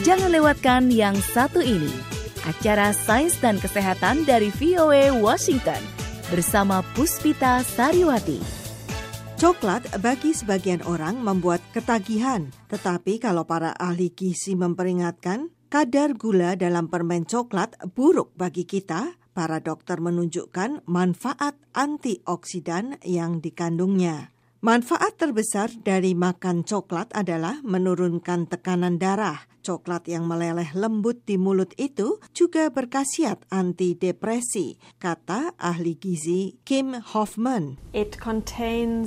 Jangan lewatkan yang satu ini, acara Sains dan Kesehatan dari VOA Washington bersama Puspita Sariwati. Coklat bagi sebagian orang membuat ketagihan, tetapi kalau para ahli gizi memperingatkan, kadar gula dalam permen coklat buruk bagi kita, para dokter menunjukkan manfaat antioksidan yang dikandungnya. Manfaat terbesar dari makan coklat adalah menurunkan tekanan darah. Coklat yang meleleh lembut di mulut itu juga berkhasiat antidepresi, kata ahli gizi Kim Hoffman. It contains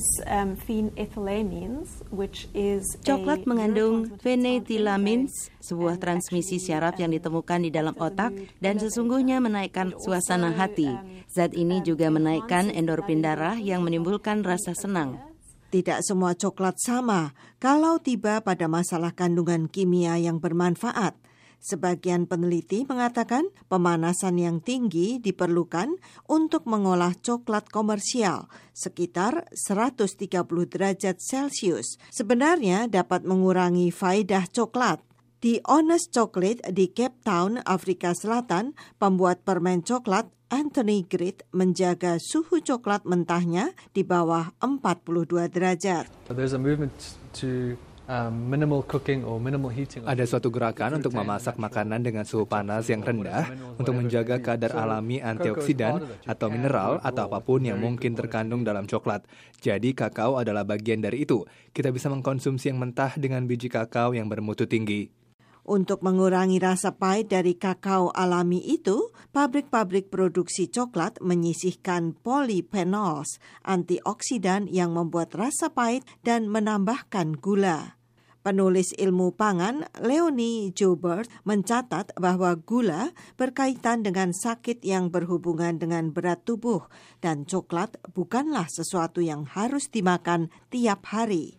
phenethylamines, which is Coklat mengandung phenethylamines, sebuah transmisi syaraf yang ditemukan di dalam otak dan sesungguhnya menaikkan suasana hati. Zat ini juga menaikkan endorfin darah yang menimbulkan rasa senang. Tidak semua coklat sama kalau tiba pada masalah kandungan kimia yang bermanfaat. Sebagian peneliti mengatakan pemanasan yang tinggi diperlukan untuk mengolah coklat komersial, sekitar 130 derajat Celcius. Sebenarnya dapat mengurangi faedah coklat. Di Honest Chocolate di Cape Town, Afrika Selatan, pembuat permen coklat Anthony Grit menjaga suhu coklat mentahnya di bawah 42 derajat. There's a movement to minimal cooking or minimal heating. Ada suatu gerakan untuk memasak makanan dengan suhu panas yang rendah untuk menjaga kadar alami antioksidan atau mineral atau apapun yang mungkin terkandung dalam coklat. Jadi kakao adalah bagian dari itu. Kita bisa mengkonsumsi yang mentah dengan biji kakao yang bermutu tinggi. Untuk mengurangi rasa pahit dari kakao alami itu, pabrik-pabrik produksi coklat menyisihkan polyphenols, antioksidan yang membuat rasa pahit dan menambahkan gula. Penulis ilmu pangan Leonie Joubert mencatat bahwa gula berkaitan dengan sakit yang berhubungan dengan berat tubuh dan coklat bukanlah sesuatu yang harus dimakan tiap hari.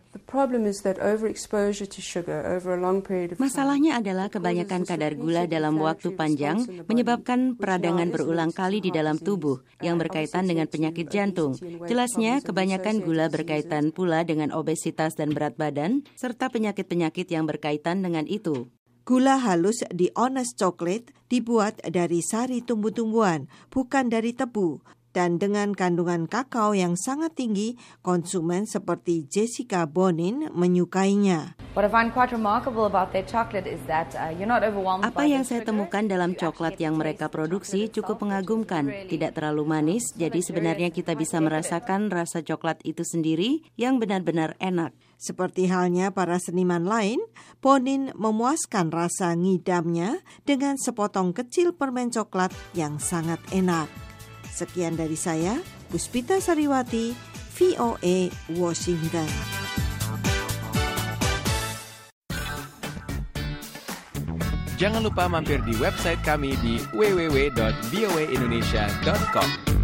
Masalahnya adalah kebanyakan kadar gula dalam waktu panjang menyebabkan peradangan berulang kali di dalam tubuh yang berkaitan dengan penyakit jantung. Jelasnya, kebanyakan gula berkaitan pula dengan obesitas dan berat badan, serta penyakit-penyakit yang berkaitan dengan itu. Gula halus di Honest Chocolate dibuat dari sari tumbuh-tumbuhan, bukan dari tebu. Dan dengan kandungan kakao yang sangat tinggi, konsumen seperti Jessica Bonin menyukainya. Apa yang saya temukan dalam coklat yang mereka produksi cukup mengagumkan. Tidak terlalu manis, jadi sebenarnya kita bisa merasakan rasa coklat itu sendiri yang benar-benar enak. Seperti halnya para seniman lain, Bonin memuaskan rasa ngidamnya dengan sepotong kecil permen coklat yang sangat enak. Sekian dari saya, Puspita Sariwati, VOA Washington. Jangan lupa mampir di website kami di www.voaindonesia.com.